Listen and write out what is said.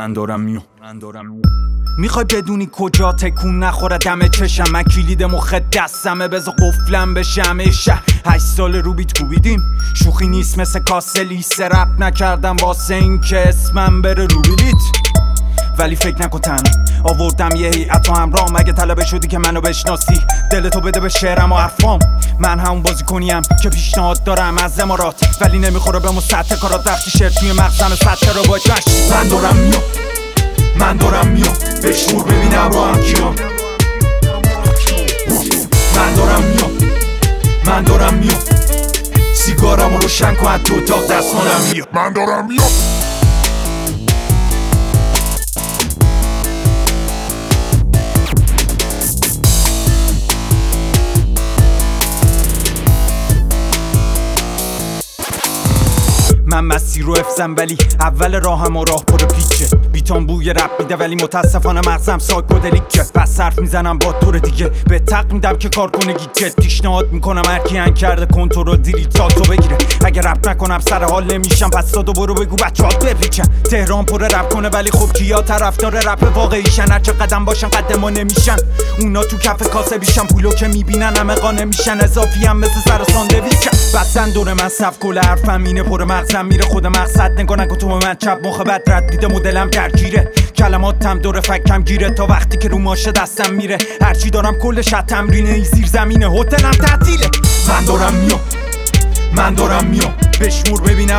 من دارم میام. میخوای بدونی کجا تکون نخوره دم چشم؟ من کلید مخ دستمه، بذار قفلم بشم. 8 سال رو بیت کوبیدیم، شوخی نیست مثل کاسه لیسه. رپ نکردم واسه این که اسمم بره رو بلیت، ولی فکر نکن تنها آوردم یه هیئت و همراه. مگه طلبه شدی که منو بشناسی؟ دلتو بده به شعرم و حرفام. من همون بازی کنیم که پیشنهاد دارم از امارات، ولی نمیخوره به سطح کارات. وقتی شعر توی مغزم سطح رو باید مشت. من دارم میام، من دارم میام، بشمور ببینم با هم کیام. من دارم میام، من دارم میام، سیگارمو روشن کن تو اتاق دستمالم میام. من دارم میام. من مسیر رو افزم ولی اول راهم و راه پر پیچه. بیتام بوی رپ میده ولی متاسفانه مغزم سایکودلیکه. پس حرف میزنم با طور دیگه، به تق میدم که کار کنه گیجت. پیشنهاد میکنم هرکی هنگ کرده کنترل دیلیتاتو بگیره. اگه رپ نکنم سر حال نمیشم، پس دادو برو بگو بچه‌هات بپیچن. تهران پر رپ کنه ولی خب کیا طرفدار رپ واقعیشن؟ هرچه قدم باشن قد ما نمیشن. اونا تو کف کاسه بیشن، پولو که میبینن همه قانه میشن. اضافی هم مثل سر ساندویچ. بسن دور من صف کل حرفم اینه، پر مغزم میره خود مقصد. نگاه نکن تو من چپ مخ بد رد میده، مدلم درگیره. کلماتم دور فکم گیره، تا وقتی که رو ماشه دستم میره. هرچی دارم کلش تمرینه، این زیر زمینه هتلم تعطیله. من دارم میام، من دارم میام، بشمور ببینم